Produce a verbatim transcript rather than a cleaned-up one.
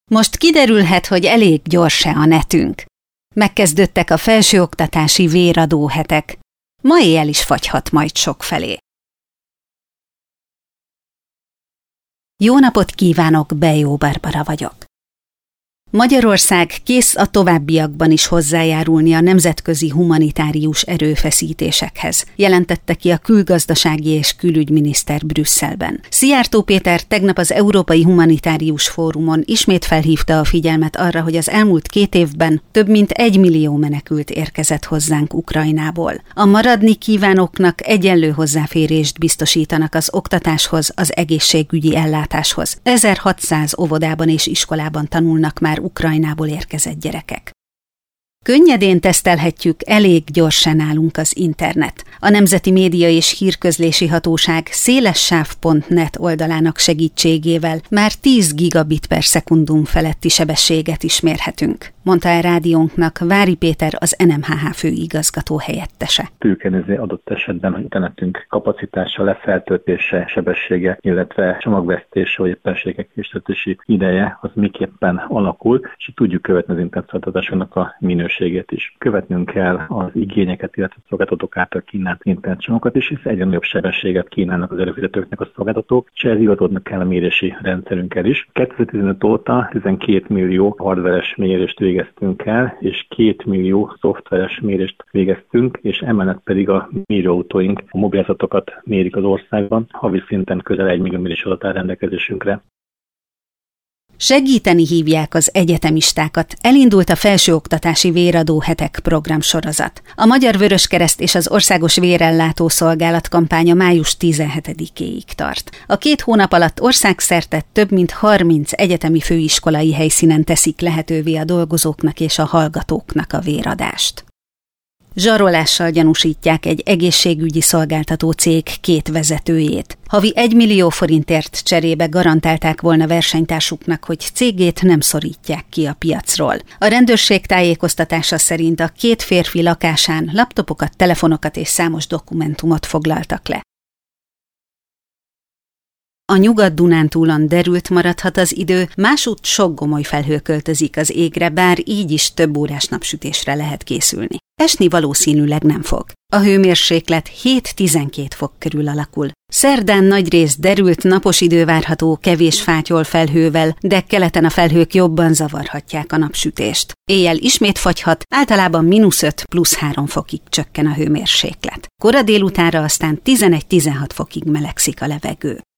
Most kiderülhet, hogy elég gyors-e a netünk. Megkezdődtek a felsőoktatási véradó hetek. Ma éjjel is fagyhat majd sokfelé. Jó napot kívánok, Bejó Barbara vagyok. Magyarország kész a továbbiakban is hozzájárulni a nemzetközi humanitárius erőfeszítésekhez, jelentette ki a külgazdasági és külügyminiszter Brüsszelben. Szijjártó Péter tegnap az Európai Humanitárius Fórumon ismét felhívta a figyelmet arra, hogy az elmúlt két évben több mint egy millió menekült érkezett hozzánk Ukrajnából. A maradni kívánóknak egyenlő hozzáférést biztosítanak az oktatáshoz, az egészségügyi ellátáshoz. ezerhatszáz óvodában és iskolában tanulnak már Ukrajnából érkezett gyerekek. Könnyedén tesztelhetjük, elég gyorsan nálunk az internet. A Nemzeti Média és Hírközlési Hatóság szélessáv pont net oldalának segítségével már tíz gigabit per szekundum feletti sebességet is mérhetünk, mondta el rádiónknak Vári Péter, az en em há há főigazgató helyettese. Tőkenőző adott esetben, hogy internetünk kapacitása, lefeltöltése, sebessége, illetve csomagvesztése vagy éppenségek készítési ideje, az miképpen alakul, és tudjuk követni az internetszolgáltatásoknak a minőségét is. Követnünk kell az igényeket, illetve a szolgáltatók által kínált internetcsomagokat is, hisz egyre nagyobb sebességet kínálnak az előfizetőknek a szolgáltatók, és ehhez igazodnak kell a mérési rendszerünkkel is. kétezer-tizenöt óta tizenkét millió hardveres mérést végeztünk el, és két millió szoftveres mérést végeztünk, és emellett pedig a mérőautóink a mobilzatokat mérik az országban, havi szinten közel egy millió mérés adat áll rendelkezésünkre. Segíteni hívják az egyetemistákat. Elindult a Felsőoktatási Véradó Hetek programsorozat. A Magyar Vöröskereszt és az Országos Vérellátó Szolgálat kampánya május tizenhetedikéig tart. A két hónap alatt országszerte több mint harminc egyetemi főiskolai helyszínen teszik lehetővé a dolgozóknak és a hallgatóknak a véradást. Zsarolással gyanúsítják egy egészségügyi szolgáltató cég két vezetőjét. Havi egy millió forintért cserébe garantálták volna versenytársuknak, hogy cégét nem szorítják ki a piacról. A rendőrség tájékoztatása szerint a két férfi lakásán laptopokat, telefonokat és számos dokumentumot foglaltak le. A Nyugat-Dunántúlon derült maradhat az idő, másútt sok gomoly felhő költözik az égre, bár így is több órás napsütésre lehet készülni. Esni valószínűleg nem fog. A hőmérséklet hét-tizenkét fok körül alakul. Szerdán nagyrészt derült napos idő várható kevés fátyol felhővel, de keleten a felhők jobban zavarhatják a napsütést. Éjjel ismét fagyhat, általában mínusz öt plusz három fokig csökken a hőmérséklet. Kora délutánra aztán tizenegy-tizenhat fokig melegszik a levegő.